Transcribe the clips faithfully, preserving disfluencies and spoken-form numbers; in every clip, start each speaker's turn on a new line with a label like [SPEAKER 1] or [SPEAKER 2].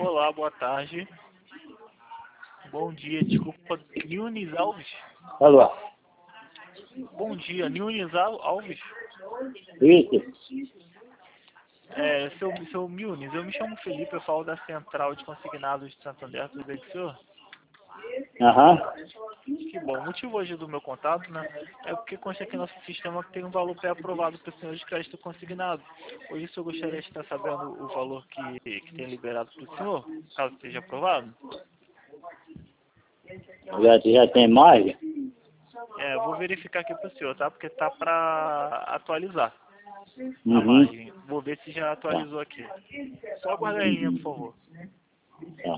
[SPEAKER 1] Olá, boa tarde. Bom dia, desculpa, Nunes Alves?
[SPEAKER 2] Alô?
[SPEAKER 1] Bom dia, Nunes Al- Alves?
[SPEAKER 2] Isso?
[SPEAKER 1] É, seu, seu Nunes, eu me chamo Felipe, eu falo da Central de Consignados de Santander, tudo bem com o senhor?
[SPEAKER 2] Aham.
[SPEAKER 1] Que bom, o motivo hoje do meu contato, né, é porque consta aqui no nosso sistema que tem um valor pré-aprovado para o senhor de crédito consignado. Hoje o senhor gostaria de estar sabendo o valor que, que tem liberado para o senhor, caso seja aprovado?
[SPEAKER 2] Já, já tem mais?
[SPEAKER 1] É, vou verificar aqui para o senhor, tá? Porque tá para atualizar a
[SPEAKER 2] Uhum.
[SPEAKER 1] margem. Vou ver se já atualizou aqui. Só aguarda aí, linha, por favor.
[SPEAKER 2] Tá.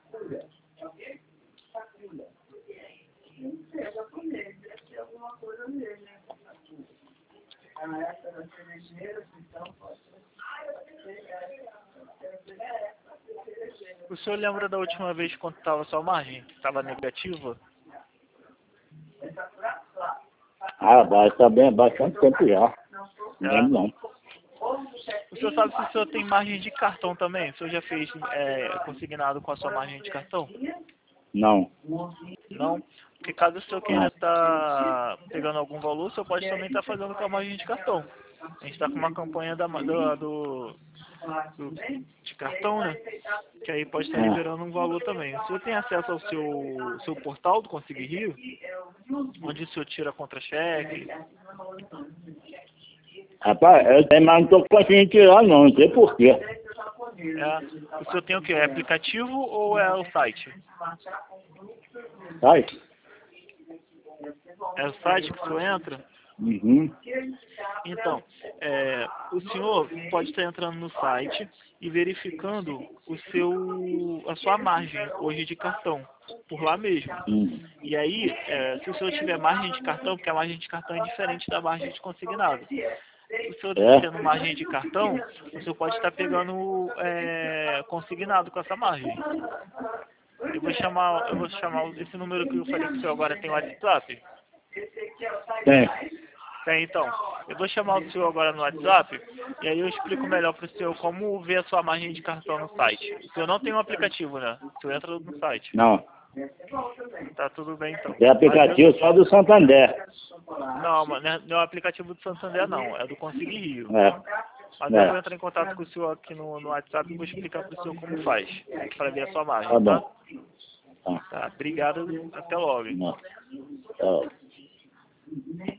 [SPEAKER 1] O senhor lembra da última vez quanto estava a sua margem? Estava negativa?
[SPEAKER 2] Ah, vai, tá bem, bastante tempo já. Não
[SPEAKER 1] É.
[SPEAKER 2] lembro não.
[SPEAKER 1] O senhor sabe se o senhor tem margem de cartão também? O senhor já fez é, consignado com a sua margem de cartão?
[SPEAKER 2] Não.
[SPEAKER 1] Não? Porque caso o senhor queira
[SPEAKER 2] Não.
[SPEAKER 1] estar pegando algum valor, o senhor pode também estar fazendo com a margem de cartão. A gente está com uma campanha da, do, do, do- de cartão, né? Que aí pode estar
[SPEAKER 2] Ah.
[SPEAKER 1] liberando um valor também. O senhor tem acesso ao seu, seu portal do Conseguir Rio? Onde o senhor tira contra-cheque?
[SPEAKER 2] Rapaz, eu tenho, mas não tô conseguindo tirar não, não sei porquê.
[SPEAKER 1] É, o senhor tem o quê? É aplicativo ou é o site?
[SPEAKER 2] Sai?
[SPEAKER 1] É o site que o senhor entra?
[SPEAKER 2] Uhum.
[SPEAKER 1] Então, é, o senhor pode estar entrando no site e verificando o seu, a sua margem hoje de cartão, por lá mesmo.
[SPEAKER 2] Hum.
[SPEAKER 1] E aí, é, se o senhor tiver margem de cartão, porque a margem de cartão é diferente da margem de consignado. Se o senhor
[SPEAKER 2] É?
[SPEAKER 1] tendo margem de cartão, o senhor pode estar pegando é, consignado com essa margem. Eu vou chamar, eu vou chamar esse número que eu falei com o senhor agora, tem WhatsApp?
[SPEAKER 2] Tem.
[SPEAKER 1] Tem, então. Eu vou chamar o senhor agora no WhatsApp e aí eu explico melhor para o senhor como ver a sua margem de cartão no site. O senhor não tem um aplicativo, né? O senhor entra no site.
[SPEAKER 2] Não.
[SPEAKER 1] Tá tudo bem, então.
[SPEAKER 2] É aplicativo só do Santander.
[SPEAKER 1] Não, mas não é não é o aplicativo do Santander, não. É do Conseguir Rio.
[SPEAKER 2] É.
[SPEAKER 1] Mas eu vou
[SPEAKER 2] É.
[SPEAKER 1] entrar em contato com o senhor aqui no, no WhatsApp e vou explicar para o senhor como faz, para ver a sua
[SPEAKER 2] Tá
[SPEAKER 1] margem, tá?
[SPEAKER 2] bom. Tá.
[SPEAKER 1] Tá, obrigado. Até logo.
[SPEAKER 2] Não. Tá.